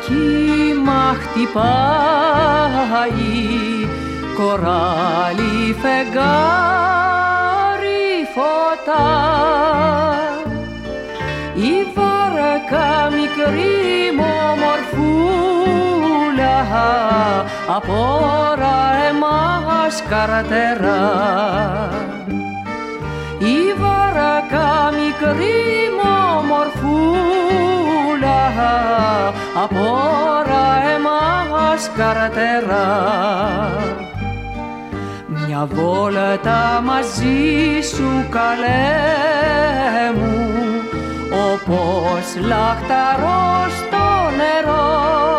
κύμα χτυπάει, κοράλι φεγγάρι φωτά. Η βάρκα μικρή μου μορφούλα απόρα εμάς καρτερά. Η βάρκα μικρή μου μορφούλα απόρα εμάς καρτερά. Μια βόλτα μαζί σου καλέ μου, όπως λαχταρό στο νερό.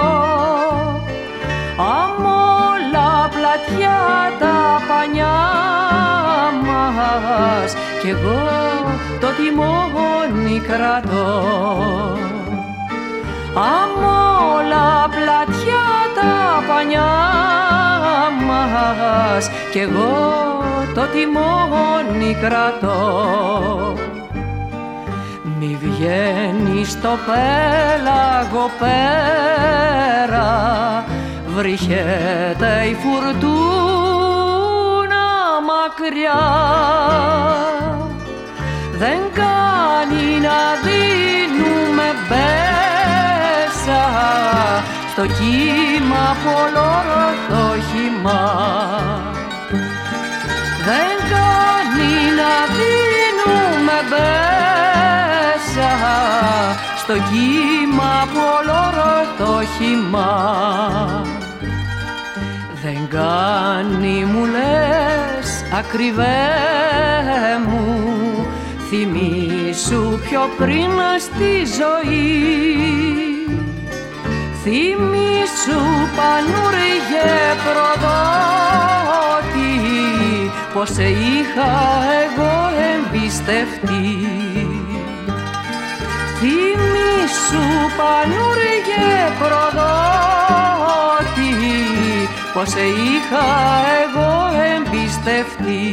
Αμόλα πλατιά τα πανιά μας κι εγώ το τιμόνι κρατώ. Αμόλα πλατιά τα πανιά μας κι εγώ το τιμόνι κρατώ. Μη βγαίνει στο πέλαγο πέρα, βρυχέται η φουρτούνα μακριά. Δεν κάνει να δίνουμε μπέσα στο κύμα πολόρθο χυμά. Δεν κάνει να δίνουμε μπέσα στο κύμα πολόρθο χυμά. Δεν κάνει μου λες ακριβέ μου, θυμήσου πιο πριν στη ζωή. Θυμήσου πανούργε προδότη, πως σε είχα εγώ εμπιστευτεί. Θυμήσου πανούργε προδότη, πως σε είχα εγώ εμπιστευτεί.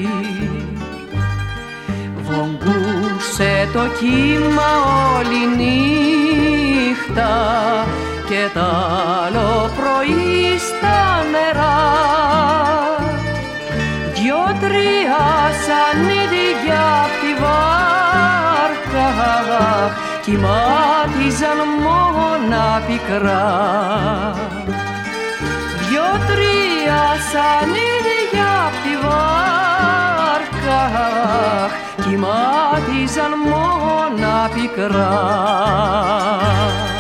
Βογκούσε το κύμα όλη νύχτα και τ' άλλο πρωί στα νερά. Δυο-τρία σανίδια απ' τη βάρκα κοιμάτιζαν μόνα πικρά. Δυο-τρία σανίδια απ' τη βάρκα κοιμάτιζαν μόνα πικρά.